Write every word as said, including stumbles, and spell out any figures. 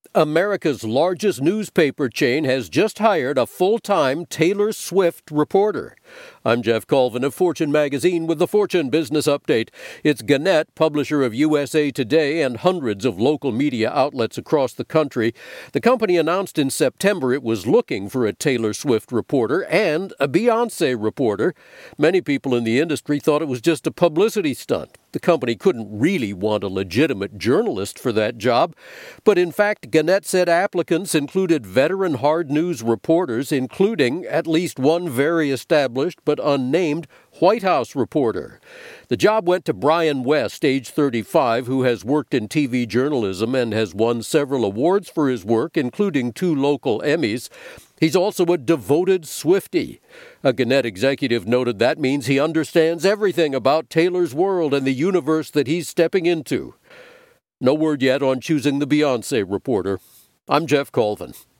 America's largest newspaper chain has just hired a full-time Taylor Swift reporter. I'm Jeff Colvin of Fortune Magazine with the Fortune Business Update. It's Gannett, publisher of U S A Today and hundreds of local media outlets across the country. The company announced in September it was looking for a Taylor Swift reporter and a Beyoncé reporter. Many people in the industry thought it was just a publicity stunt. The company couldn't really want a legitimate journalist for that job. But in fact, Gannett said applicants included veteran hard news reporters, including at least one very established but unnamed White House reporter. The job went to Brian West, age thirty-five, who has worked in T V journalism and has won several awards for his work, including two local Emmys. He's also a devoted Swiftie. A Gannett executive noted that means he understands everything about Taylor's world and the universe that he's stepping into. No word yet on choosing the Beyoncé reporter. I'm Jeff Colvin.